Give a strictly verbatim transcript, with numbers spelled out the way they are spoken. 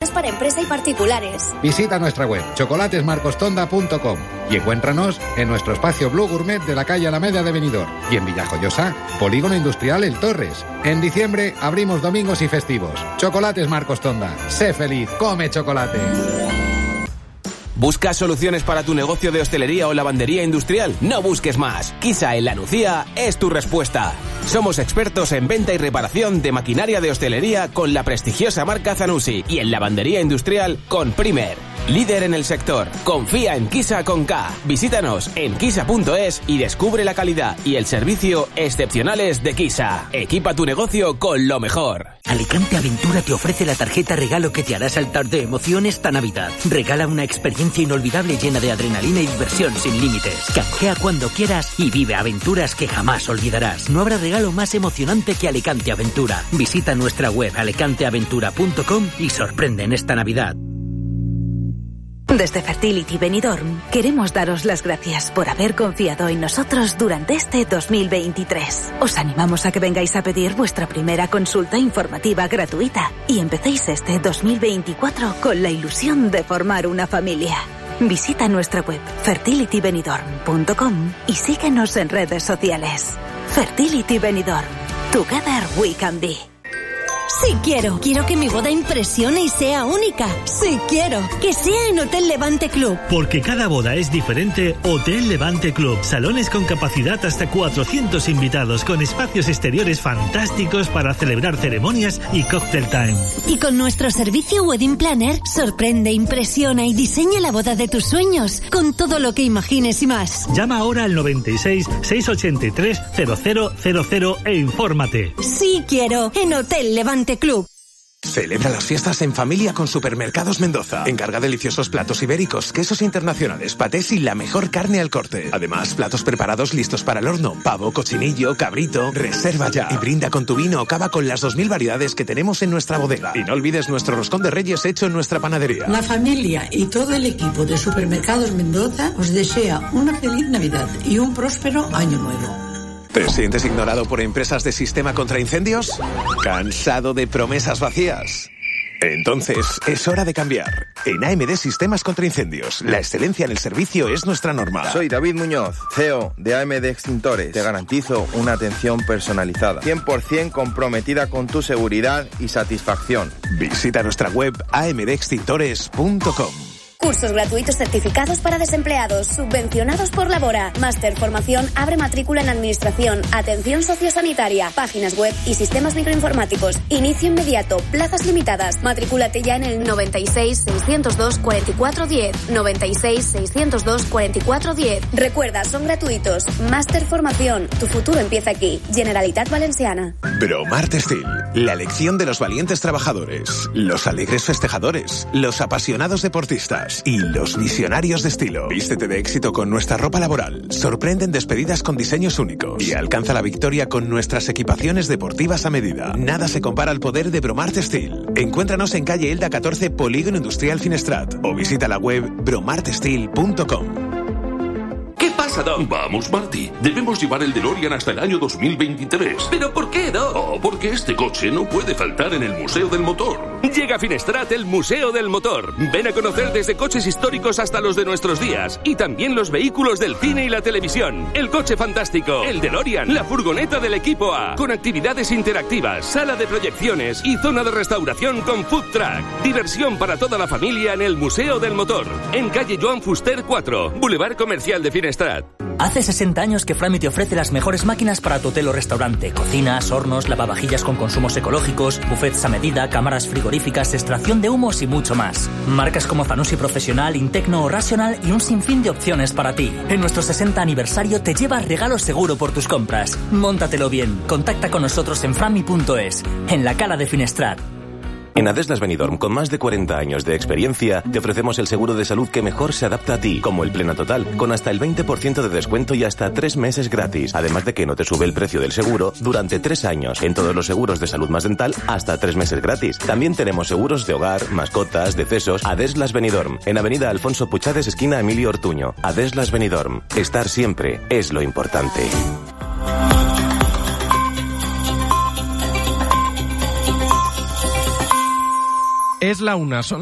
chocolates para empresa y particulares. Visita nuestra web chocolates marcos tonda punto com y encuéntranos en nuestro espacio Blue Gourmet de la calle Alameda de Benidorm y en Villajoyosa, Polígono Industrial El Torres. En diciembre abrimos domingos y festivos. Chocolates Marcos Tonda. Sé feliz, come chocolate. ¿Buscas soluciones para tu negocio de hostelería o lavandería industrial? No busques más. Quisa en La Nucía es tu respuesta. Somos expertos en venta y reparación de maquinaria de hostelería con la prestigiosa marca Zanussi y en lavandería industrial con Primer. Líder en el sector. Confía en Quisa con K. Visítanos en quisa punto es y descubre la calidad y el servicio excepcionales de Quisa. Equipa tu negocio con lo mejor. Alicante Aventura te ofrece la tarjeta regalo que te hará saltar de emoción esta Navidad. Regala una experiencia inolvidable llena de adrenalina y diversión sin límites. Canjea cuando quieras y vive aventuras que jamás olvidarás. No habrá regalo más emocionante que Alicante Aventura. Visita nuestra web alicante aventura punto com y sorprende en esta Navidad. Desde Fertility Benidorm queremos daros las gracias por haber confiado en nosotros durante este dos mil veintitrés. Os animamos a que vengáis a pedir vuestra primera consulta informativa gratuita y empecéis este dos mil veinticuatro con la ilusión de formar una familia. Visita nuestra web fertility benidorm punto com y síguenos en redes sociales. Fertility Benidorm. Together we can be. Sí quiero. Quiero que mi boda impresione y sea única. Sí quiero. Que sea en Hotel Levante Club. Porque cada boda es diferente, Hotel Levante Club. Salones con capacidad hasta cuatrocientos invitados, con espacios exteriores fantásticos para celebrar ceremonias y cocktail time. Y con nuestro servicio Wedding Planner, sorprende, impresiona y diseña la boda de tus sueños, con todo lo que imagines y más. Llama ahora al noventa y seis, seiscientos ochenta y tres, cero cero cero cero e infórmate. Sí quiero. En Hotel Levante Club. Celebra las fiestas en familia con Supermercados Mendoza. Encarga deliciosos platos ibéricos, quesos internacionales, patés y la mejor carne al corte. Además, platos preparados listos para el horno. Pavo, cochinillo, cabrito. Reserva ya y brinda con tu vino o cava con las dos mil variedades que tenemos en nuestra bodega. Y no olvides nuestro roscón de Reyes hecho en nuestra panadería. La familia y todo el equipo de Supermercados Mendoza os desea una feliz Navidad y un próspero año nuevo. ¿Te sientes ignorado por empresas de sistema contra incendios? ¿Cansado de promesas vacías? Entonces, es hora de cambiar. En A M D Sistemas contra Incendios, la excelencia en el servicio es nuestra norma. Soy David Muñoz, C E O de A M D Extintores. Te garantizo una atención personalizada, cien por ciento comprometida con tu seguridad y satisfacción. Visita nuestra web a m d extintores punto com. Cursos gratuitos certificados para desempleados, subvencionados por Labora. Máster Formación abre matrícula en Administración, Atención Sociosanitaria, páginas web y sistemas microinformáticos. Inicio inmediato, plazas limitadas. Matrículate ya en el noventa y seis, seiscientos dos, cuarenta y cuatro diez. noventa y seis, seiscientos dos, cuarenta y cuatro diez. Recuerda, son gratuitos. Máster Formación, tu futuro empieza aquí. Generalitat Valenciana. Bromart Steel, la elección de los valientes trabajadores, los alegres festejadores, los apasionados deportistas y los visionarios de estilo. Vístete de éxito con nuestra ropa laboral. Sorprende en despedidas con diseños únicos. Y alcanza la victoria con nuestras equipaciones deportivas a medida. Nada se compara al poder de Bromart Steel. Encuéntranos en calle Elda catorce, Polígono Industrial Finestrat. O visita la web bromart steel punto com. ¿Qué pasa, Doc? Vamos, Marty. Debemos llevar el DeLorean hasta el año dos mil veintitrés. ¿Pero por qué, Doc? Oh, porque este coche no puede faltar en el Museo del Motor. Llega a Finestrat el Museo del Motor. Ven a conocer desde coches históricos hasta los de nuestros días. Y también los vehículos del cine y la televisión. El coche fantástico, el DeLorean, la furgoneta del equipo A. Con actividades interactivas, sala de proyecciones y zona de restauración con food truck. Diversión para toda la familia en el Museo del Motor. En calle Joan Fuster cuatro, Boulevard Comercial de Finestrat. Hace sesenta años que Frami te ofrece las mejores máquinas para tu hotel o restaurante. Cocinas, hornos, lavavajillas con consumos ecológicos, buffets a medida, cámaras frigoríficas, extracción de humos y mucho más. Marcas como Zanussi Profesional, Intecno o Rational y un sinfín de opciones para ti. En nuestro sesenta aniversario te llevas regalo seguro por tus compras. Móntatelo bien. Contacta con nosotros en frami punto es, en la Cala de Finestrat. En Adeslas Benidorm, con más de cuarenta años de experiencia, te ofrecemos el seguro de salud que mejor se adapta a ti, como el Plena Total, con hasta el veinte por ciento de descuento y hasta tres meses gratis. Además de que no te sube el precio del seguro durante tres años. En todos los seguros de salud más dental, hasta tres meses gratis. También tenemos seguros de hogar, mascotas, decesos. Adeslas Benidorm, en Avenida Alfonso Puchades, esquina Emilio Ortuño. Adeslas Benidorm, estar siempre es lo importante. Es la una. Son